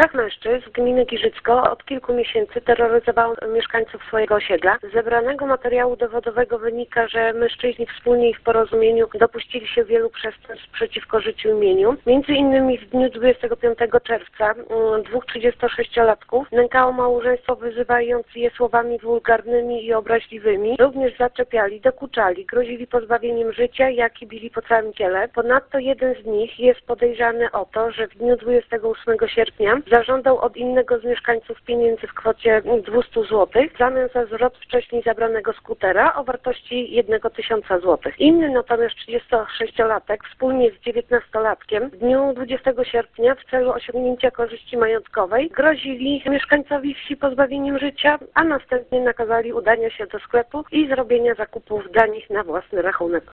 Trzech mężczyzn z gminy Giżycko od kilku miesięcy terroryzowało mieszkańców swojego osiedla. Z zebranego materiału dowodowego wynika, że mężczyźni wspólnie i w porozumieniu dopuścili się wielu przestępstw przeciwko życiu i mieniu. Między innymi w dniu 25 czerwca dwóch 36-latków nękało małżeństwo, wyzywając je słowami wulgarnymi i obraźliwymi. Również zaczepiali, dokuczali, grozili pozbawieniem życia, jak i bili po całym ciele. Ponadto jeden z nich jest podejrzany o to, że w dniu 28 sierpnia zażądał od innego z mieszkańców pieniędzy w kwocie 200 zł w zamian za zwrot wcześniej zabranego skutera o wartości 1000 zł. Inny natomiast 36-latek wspólnie z 19-latkiem w dniu 20 sierpnia w celu osiągnięcia korzyści majątkowej grozili mieszkańcowi wsi pozbawieniem życia, a następnie nakazali udania się do sklepu i zrobienia zakupów dla nich na własny rachunek.